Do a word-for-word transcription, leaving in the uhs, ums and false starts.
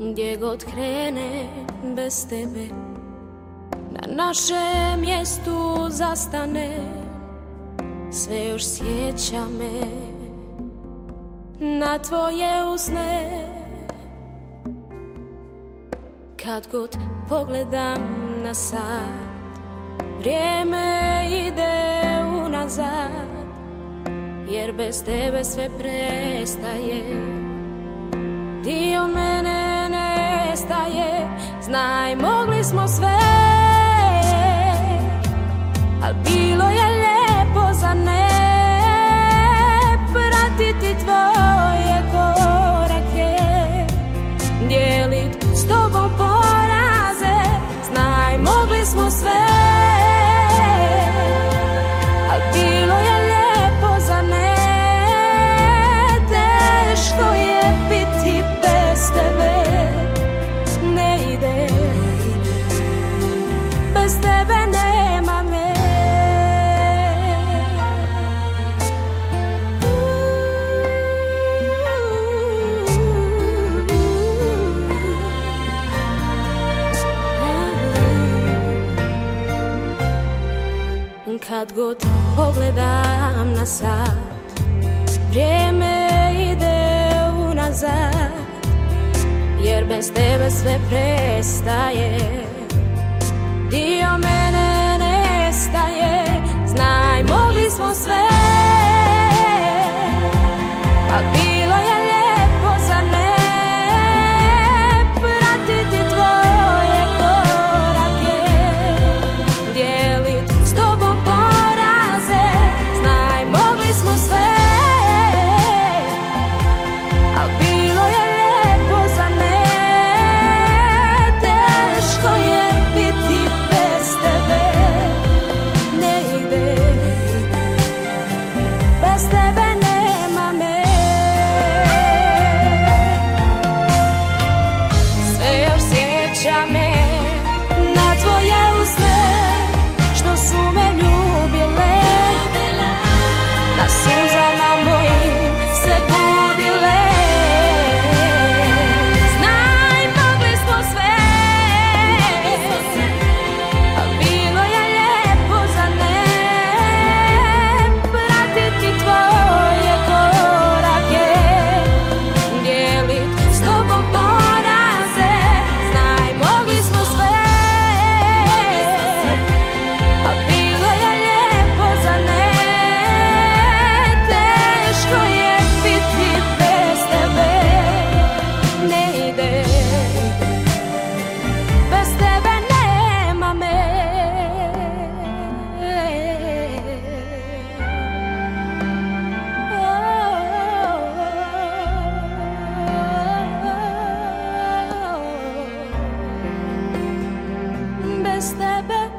Gdje god krene bez tebe, na našem mjestu zastane. Sve još sjeća me na tvoje usne. Kad god pogledam na sat, vrijeme ide unazad, jer bez tebe sve prestaje, dio mene nestaje. Znaj, mogli smo sve, al bilo je lijepo za ne pratiti tvoje korake, dijelit s tobom poraze. Znaj, mogli smo sve, al bilo je lijepo za ne. Teško je biti bez tebe, ne ide, bez tebe nema me. Kad god pogledam na sat, vrijeme ide unazad, jer bez tebe sve prestaje, dio mene nestaje. Znaj, mogli smo sve, a bilo je lijepo za ne pratiti tvoje korake, dijelit s tobom poraze. Znaj, mogli smo sve, a bilo je lijepo za ne. Teško je biti bez tebe, ne ide, bez tebe nema me. Sve još sjeća me na tvoje usne, što su me ljubile, na suzama mojim se budile. Znaj, mogli smo sve, a bilo je lijepo za ne pratiti tvoje korake, dijelit s tobom poraze. Znaj, mogli smo sve, a bilo je lijepo za ne. Teško je biti bez tebe, ne ide, bez tebe nema me. Bez tebe